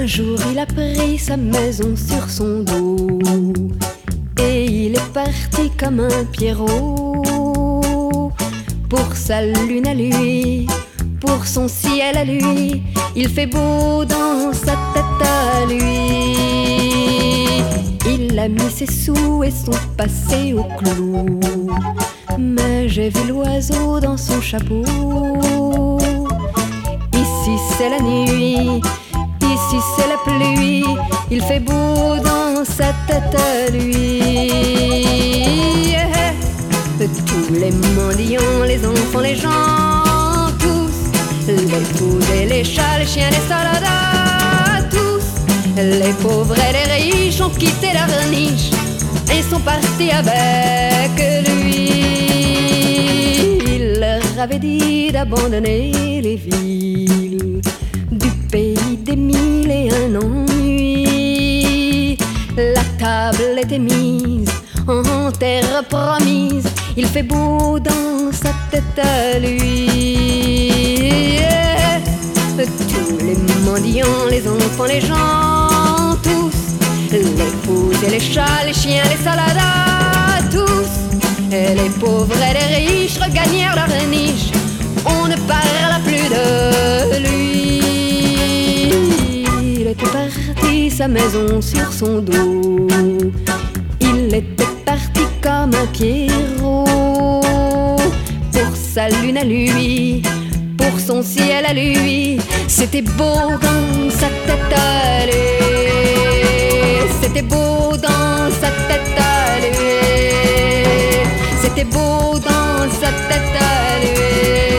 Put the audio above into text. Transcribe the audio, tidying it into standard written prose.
Un jour il a pris sa maison sur son dos et il est parti comme un Pierrot. Pour sa lune à lui, pour son ciel à lui, il fait beau dans sa tête à lui. Il a mis ses sous et son passé au clou, mais j'ai vu l'oiseau dans son chapeau. Ici c'est la nuit, ici c'est la pluie, il fait beau dans sa tête à lui. Tous les mendiants, les enfants, les gens, tous, les fous et les chats, les chiens, les soldats, tous, les pauvres et les riches ont quitté leur niche et sont partis avec lui. Il leur avait dit d'abandonner les villes du pays des mille et un ennuis. La table était mise en terre promise, il fait beau dans sa tête à lui. Tous les mendiants, les enfants, les gens, tous, les fous et les chats, les chiens, les soldats, tous, et les pauvres et les riches regagnèrent leur niche. On ne parla plus de lui. Il était parti, sa maison sur son dos. Il était parti comme un Pierrot. Pour sa lune à lui, pour son ciel à lui, c'était beau dans sa tête à lui. C'était beau dans sa tête à lui. C'était beau dans sa tête à lui.